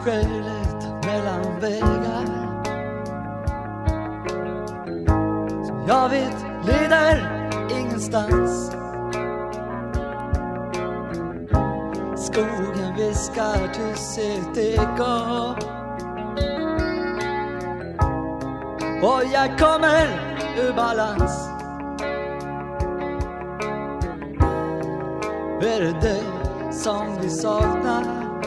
skälet mellan vägar som jag vet leder ingenstans. Skogen viskar till sitt eko och jag kommer ur balans. Är det dig som vi saknar?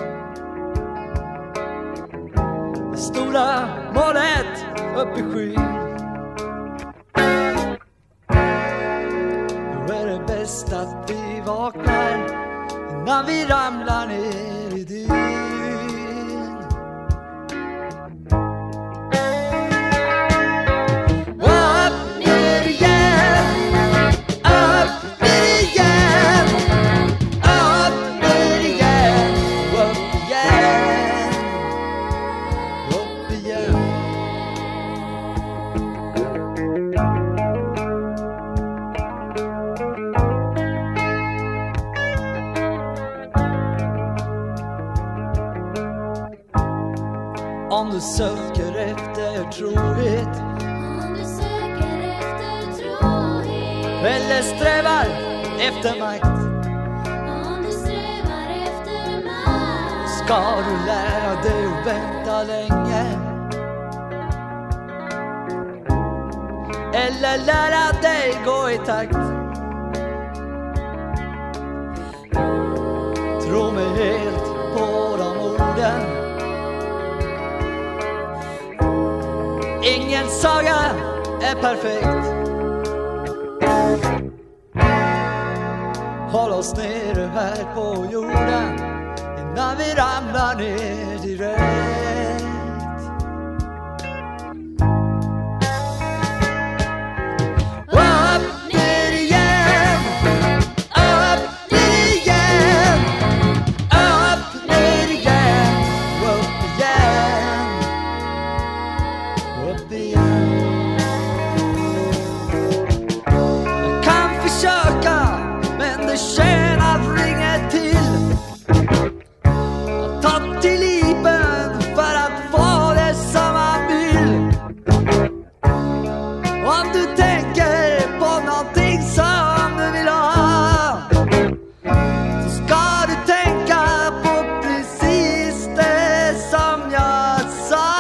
Det stora målet upp i skyn. Då är det bäst att vi vaknar innan vi ramlar ner i dyn. Om du söker efter trohet, eller strävar efter makt, ska du lära dig att vänta länge, eller lära dig gå i takt. Tro mig helt på de orden. Ingen saga är perfekt. Håll oss nere här på jorden innan vi ramlar ner direkt. Upp, ner igen. Upp, ner igen. Upp, ner igen. Upp igen. Upp igen. Jag kan försöka, men det tjänar inget till att ta till liven för att få det som man vill. Om du tänker på någonting som du vill ha, så ska du tänka på precis det som jag sa.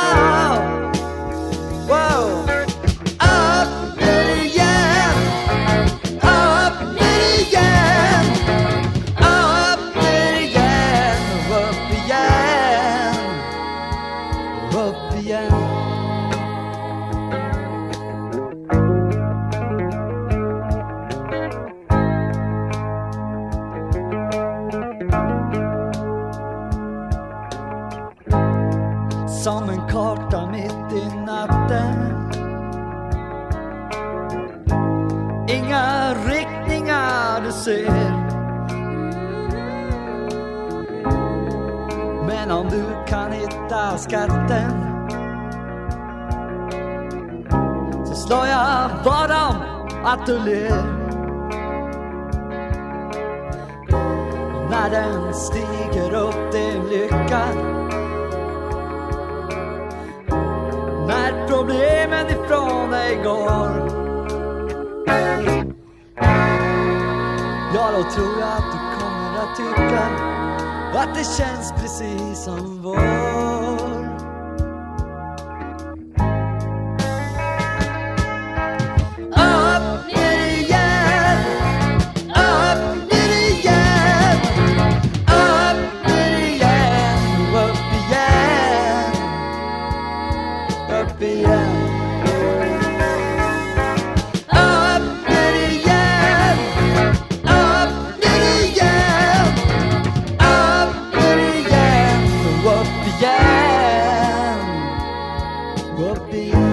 Wow. Upp, ner igen. Upp, ner igen. Upp, ner igen. Upp igen. Upp igen. Som en karta mitt i natten. Inga riktningar du ser. Men om du kan hitta skatten, så slår jag vad om att du ler. Och när den stiger upp till lyckan, när problemen ifrån dig går, ja, då tror jag att du kommer att tycka att det känns precis som vår. Upp, ner igen. Upp, ner igen. Upp, ner igen. Upp igen. Upp igen. Upp, ner igen. Upp, ner igen. Upp, ner igen. Upp igen. Upp igen.